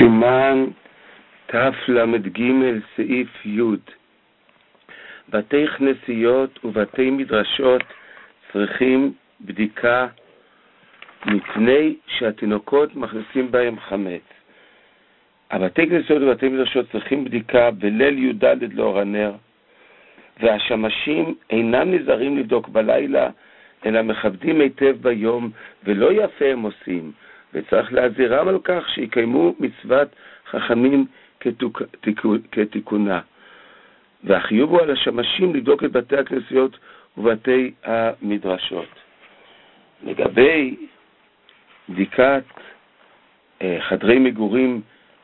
סימן תל"ג סעיף י' בתי כנסיות ובתי מדרשות צריכים בדיקה מפני שהתינוקות מכניסים בהם חמץ. הבתי כנסיות ובתי מדרשות צריכים בדיקה בליל י"ד לאור הנר, והשמשים אינם נזהרים לבדוק בלילה, אלא מכבדים היטב ביום, ולא יפה הם עושים, וצריך להזהירם על כך שיקיימו מצוות חכמים כתיקונה. והחיוב הוא על השמשים לבדוק את בתי הכנסיות ובתי המדרשות. לגבי בדיקת חדרי מגורים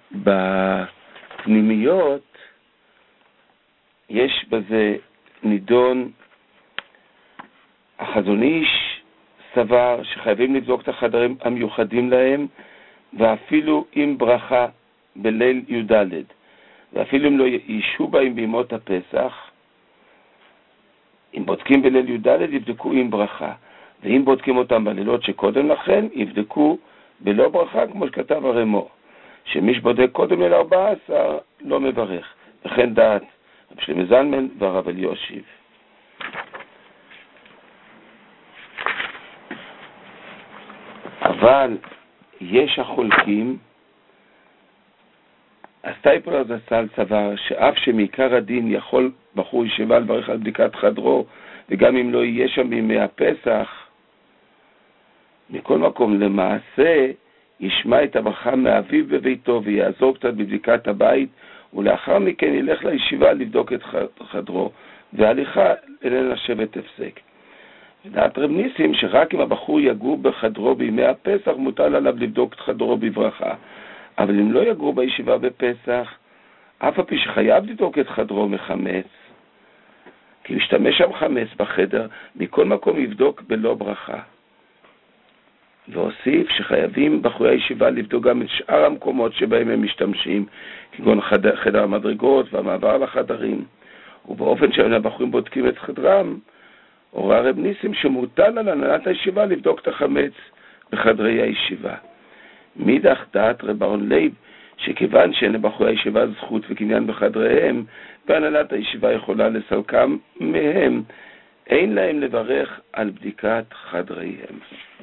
בפנימיות, יש בזה נידון. החזון איש סבר שחייבים לבדוק את החדרים המיוחדים להם, ואפילו עם ברכה בליל י"ד, ואפילו אם לא יישו בהם בימות הפסח. אם בודקים בליל י"ד יבדקו עם ברכה, ואם בודקים אותם בלילות שקודם לכן יבדקו בלא ברכה, כמו שכתב הרמו, שמי שבודק קודם ליל 14 לא מברך. וכן דעת רב שלמה זלמן והרב אלישיב. אבל יש החולקים. הסטייפלר זצ"ל סבר שאף שמעיקר הדין יכול בחור ישיבה לברך על בדיקת חדרו, וגם אם לא יהיה שם בימי הפסח, מכל מקום למעשה ישמע את הברכה מאביו בביתו ויעזור קצת בבדיקת הבית, ולאחר מכן ילך לישיבה לבדוק את חדרו, וההליכה איננה שבט הפסק. ודעת רב ניסים שרק אם הבחור יגור בחדרו בימי הפסח מוטל עליו לבדוק את חדרו בברכה, אבל אם לא יגור בישיבה בפסח, אף על פי שחייב לבדוק את חדרו מחמץ, כי משתמש שם חמץ בחדר, מכל מקום יבדוק בלא ברכה. והוסיף שחייבים בחורי הישיבה לבדוק גם את שאר המקומות שבהם הם משתמשים, כגון חדר המדרגות והמעבר לחדרים, ובאופן שהבחורים בודקים את חדרם, הורה רב ניסים שמוטל על הנהלת הישיבה לבדוק את החמץ בחדרי הישיבה. מידך דעת רב אהרון לייב שכיוון שאין לבחורי הישיבה זכות וקניין בחדריהם, והנהלת הישיבה יכולה לסלקם מהם, אין להם לברך על בדיקת חדריהם.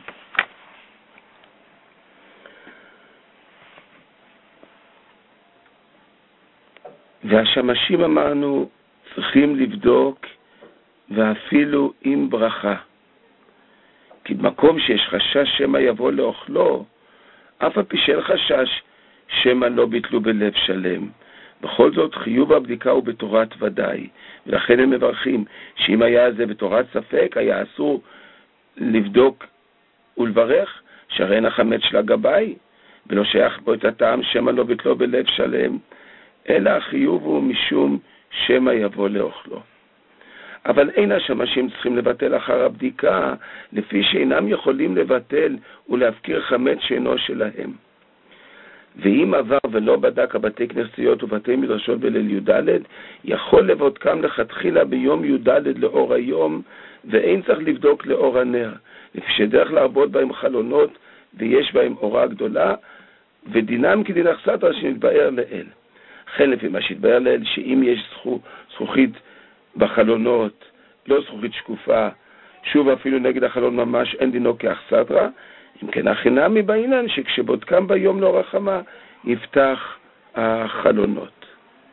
והשמשים אמרנו צריכים לבדוק ואפילו עם ברכה, כי במקום שיש חשש שמא יבוא לאוכלו, אף על פי שאין חשש שמא לא ביטלו בלב שלם, בכל זאת חיוב הבדיקה הוא בתורת ודאי, ולכן הם מברכים שאם היה זה בתורת ספק היה אסור לבדוק ולברך, שהרי אין החמץ של הגבאי ולא שייך בו את הטעם שמא לא ביטלו בלב שלם, אלא החיוב הוא משום שמא יבוא לאוכלו. אבל אין השמשים צריכים לבטל אחר הבדיקה, לפי שאינם יכולים לבטל ולהפקיר חמץ שאינו שלהם. ואם עבר ולא בדק הבתי כנסיות ובתי מדרשות בליל י"ד, יכול לבודקם לכתחילה ביום י"ד לאור היום, ואין צריך לבדוק לאור הנר, לפי שדרך להרבות בהם חלונות ויש בהם אורה גדולה, ודינם כדין אכסדרה שנתבאר לאל. לכן לפי מה שהתבאר לאל, שאם יש זכוכית בחלונות, לא זכוכית שקופה, שוב אפילו נגד החלון ממש אין דינו כאכסדרה, אם כן החינמי בעינן שכשבודקם ביום לאור החמה יפתח החלונות.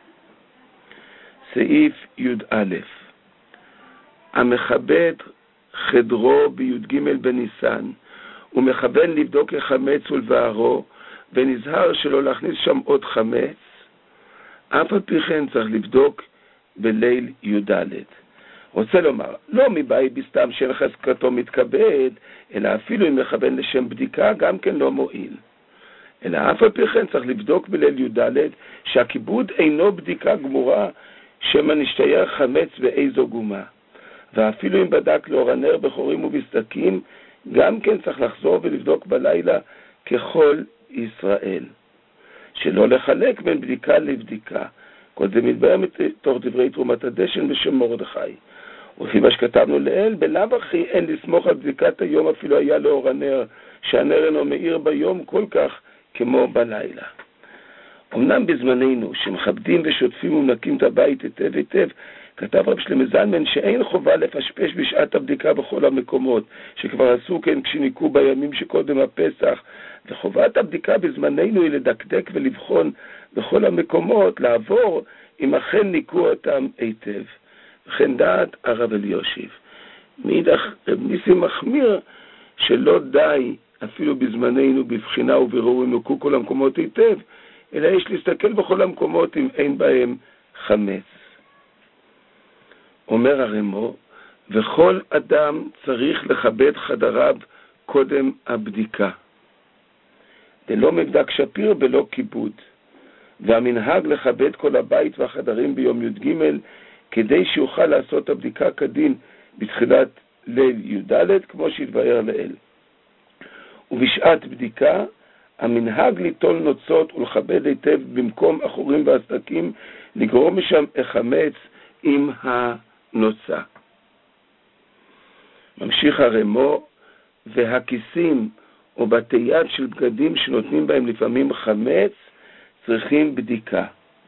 סעיף י"א המכבד חדרו בי"ג בניסן ומכוון לבדוק החמץ ולבערו, ונזהר שלא להכניס שם עוד חמץ, אף על פי כן צריך לבדוק בליל י"ד. רוצה לומר, לא מבאי בסתם של חזקתו מתכבד, אלא אפילו אם מכוון לשם בדיקה, גם כן לא מועיל. אלא אף על פי כן צריך לבדוק בליל י"ד, שהכיבוד אינו בדיקה גמורה, שמא נשתייר חמץ באיזו גומה. ואפילו אם בדק לאור הנר בחורים ובסדקים, גם כן צריך לחזור ולבדוק בלילה ככל ישראל. שלא לחלק בין בדיקה לבדיקה. כל זה מתבאר מתוך דברי תרומת הדשן בשם מרדכי. ולפי מה שכתבנו לאל, בלאו הכי אין לסמוך על בדיקת היום אפילו היה לאור הנר, שהנר אינו מאיר ביום כל כך כמו בלילה. אמנם בזמננו, שמכבדים ושוטפים ומנקים את הבית היטב היטב, כתב רב שלמה זלמן שאין חובה לפשפש בשעת הבדיקה בכל המקומות, שכבר עשו כן כשניקו בימים שקודם הפסח, וחובת הבדיקה בזמננו היא לדקדק ולבחון בכל המקומות, לעבור אם אכן ניקו אותם היטב. וכן דעת הרב אלישיב. מאידך רב ניסים מחמיר שלא די אפילו בזמננו בבחינה ובירור אם ניקו כל המקומות היטב, אלא יש להסתכל בכל המקומות אם אין בהם חמץ. אומר הרמו, וכל אדם צריך לכבד חדריו קודם הבדיקה. דלא מבדק שפיר בלא כיבוד. והמנהג לכבד כל הבית והחדרים ביום י"ג, כדי שיוכל לעשות הבדיקה כדין בתחילת ליל י"ד, כמו שהתבאר לאל. ובשעת בדיקה, המנהג ליטול נוצות ולכבד היטב במקום אחורים והסדקים, לגרום משם החמץ עם הנוצה. ממשיך הרמו, והכיסים או בתי יד של בגדים שנותנים בהם לפעמים חמץ, צריכים בדיקה.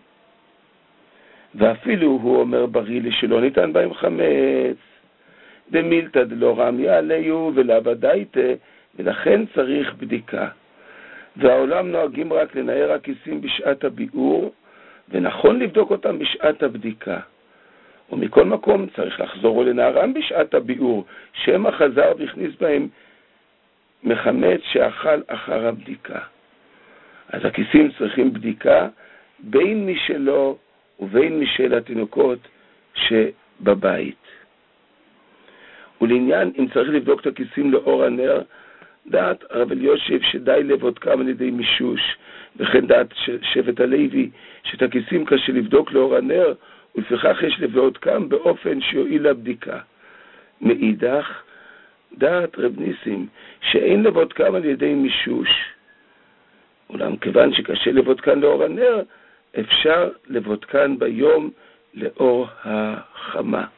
ואפילו הוא אומר ברילי שלא ניתן בהם חמץ, במילתא דלא רמי עליהו ולעבדייתא, ולכן צריך בדיקה. והעולם נוהגים רק לנער הכיסים בשעת הביאור, ונכון לבדוק אותם בשעת הבדיקה. ומכל מקום צריך לחזור ולנערם בשעת הביאור, שמא חזר והכניס בהם מחמץ שאכל אחר הבדיקה. אז הכיסים צריכים בדיקה בין משלו ובין משל התינוקות שבבית. ולעניין אם צריך לבדוק את הכיסים לאור הנר, דעת הרב אלישיב שדי לבודקם על ידי מישוש, וכן דעת שבט הלוי שאת הכיסים קשה לבדוק לאור הנר, ולפיכך יש לבודקם באופן שיועיל לבדיקה. מאידך, דעת רב ניסים שאין לבודקם על ידי מישוש, אולם כיוון שקשה לבודקן לאור הנר, אפשר לבודקן ביום לאור החמה.